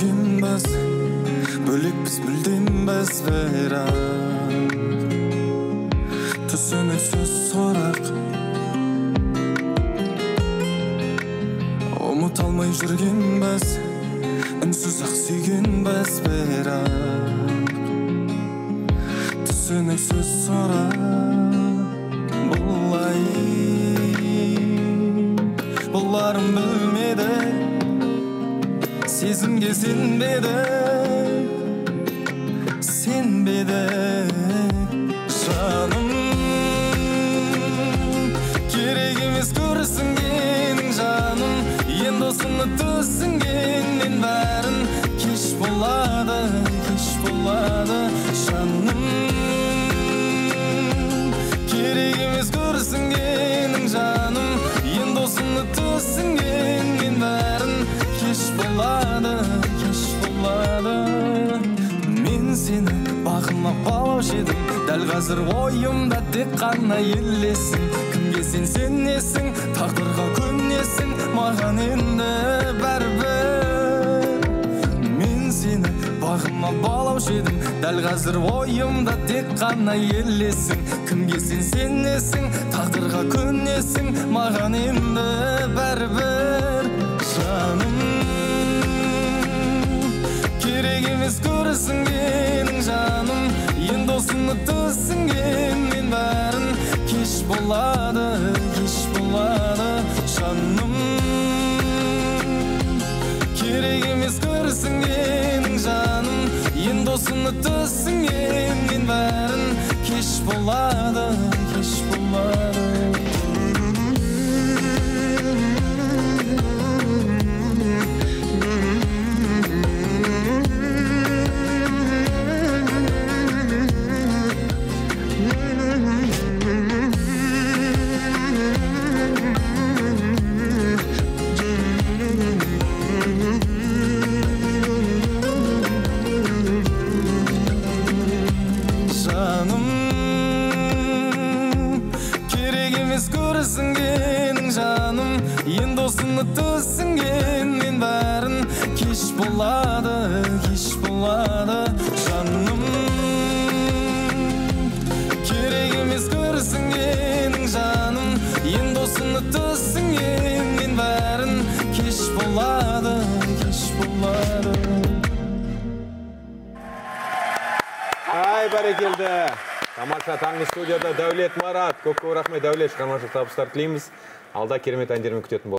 жүргенбіз, бөлекпіз мүлденбіз бірақ түсінік сөз сорақ ұмыта алмай жүргенбіз, үнсіз ақ сүйгенбіз бірақ түсінік сөз сорақ бұларым білмеді, сезімге сенбеді жаным. Керек емес көрсінгенің жаным, енді осыны түсінгеннен бәрін кеш болады жаным. Керек емес көрсінгенің жаным, енді осыны түсінгеннен бәрін кеш болады. Мен сені бағыма балаушы едім, дәл қазір ойымда тек қана елесің. Кімге сен сенесің, тағдырға көнесің, маған енді бәрібір. Мен сені бағыма балаушы едім, дәл қазір ойымда тек қана елесің. Кімге сен сенесің, тағдырға көнесің, маған енді бәрібір жаным. Керек емес көрсінгенің жаным, енді осыны түсінгенмен бәрін кеш болады жаным. Керек емес көрсінгенің жаным, енді осыны түсінгенмен бәрін кеш болады. Көрсінгенің жаным, енді осыны түсінгенмен бәрін кеш болады жаным. Керек емес көрсінгенің жаным, енді осыны түсінгенмен бәрін кеш болады. Ай, бәрекелді. Тамаша таңғы студияда Дәулет Марат. Көп рахмет, Дәулет, шығармашылық табыстар тілейміз. Алда керемет әндермен күтетін